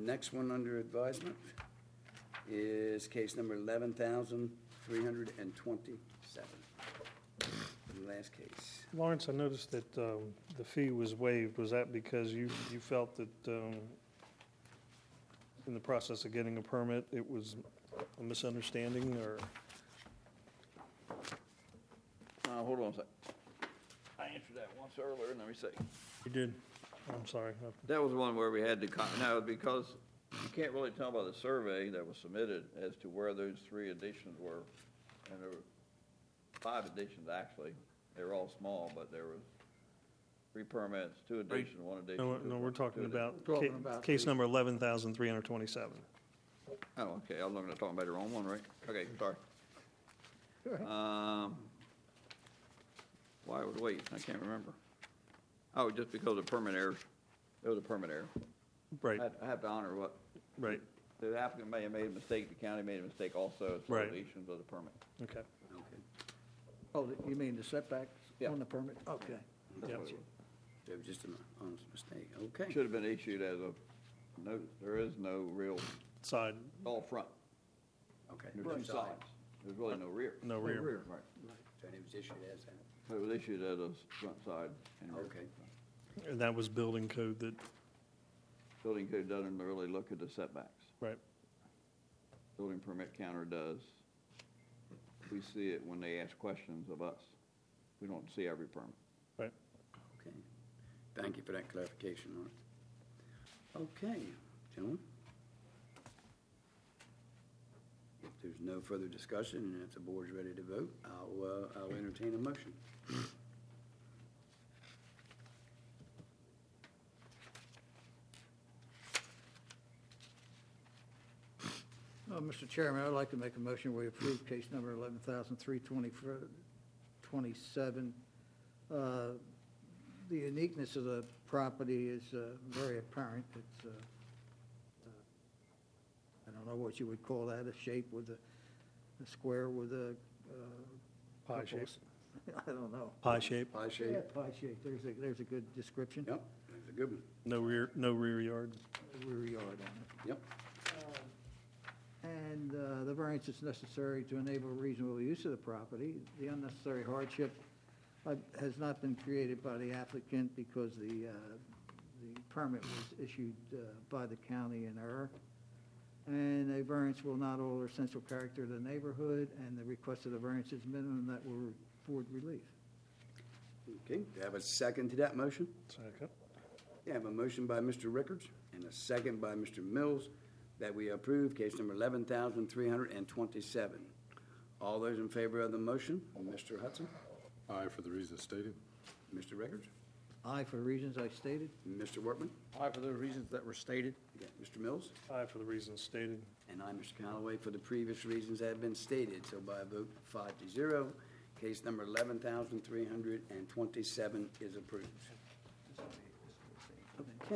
next one under advisement is case number 11,327. The last case. Lawrence, I noticed that the fee was waived. Was that because you felt that in the process of getting a permit, it was a misunderstanding, or? Hold on a sec. I answered that once earlier, and let me see. You did? I'm sorry. That was the one where we had to, no, because you can't really tell by the survey that was submitted as to where those 3 additions were. And there were 5 additions, actually. They were all small, but there was 3 permits, 2 additions, 1 addition. No, we're talking about about case number 11,327. Oh, okay, I was looking at talking about the wrong one, right? Okay, sorry. Why would wait? I can't remember. Oh, just because of permit errors. It was a permit error. Right, I have to honor what, right, the applicant may have made a mistake, the county made a mistake also, as Right. deletions of the permit. okay. Okay. Oh, you mean the setbacks Yeah. on the permit? Okay. That's Yep. what it was. It was just an honest mistake. Okay. Should have been issued as a, no, there is no real, Side, all front. Okay. There's 2 sides. There's really no rear. no rear. Right. So it was issued as that. It was issued as a front side and rear. Okay. And that was building code that, Building code doesn't really look at the setbacks. right, Building permit counter does. We see it when they ask questions of us. We don't see every permit. right. Okay. Thank you for that clarification on it. Okay, gentlemen. If there's no further discussion and if the board's ready to vote, I'll entertain a motion. Mr. Chairman, I'd like to make a motion, we approve case number 11,327. The uniqueness of the property is very apparent. It's, I don't know what you would call that, a shape with a square with a. Pie couple shape. of- I don't know. Pie shape, Pie Yeah, shape? pie shape. There's a good description. Yep, that's a good one. no rear yard. Rear yard on it. Yep. And the variance is necessary to enable reasonable use of the property. The unnecessary hardship has not been created by the applicant because the permit was issued by the county in error. And a variance will not alter essential character of the neighborhood, and the request of the variance is minimum that will afford relief. Okay, do I have a second to that motion? Second. Yeah, I have a motion by Mr. Rickards and a second by Mr. Mills that we approve case number 11,327. All those in favor of the motion, Mr. Hudson, Aye, for the reasons stated. Mr. Rickards, Aye, for the reasons I stated. Mr. Workman, Aye, for the reasons that were stated. you got Mr. Mills, Aye for the reasons stated. and I, Mr. Callaway, for the previous reasons that have been stated. So by a vote 5-0, case number 11,327 is approved.